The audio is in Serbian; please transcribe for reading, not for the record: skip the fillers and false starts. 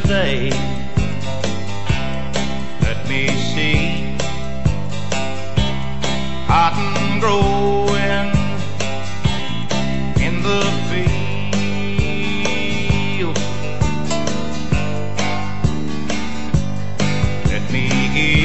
day. Let me see cotton growing in the field. Let me hear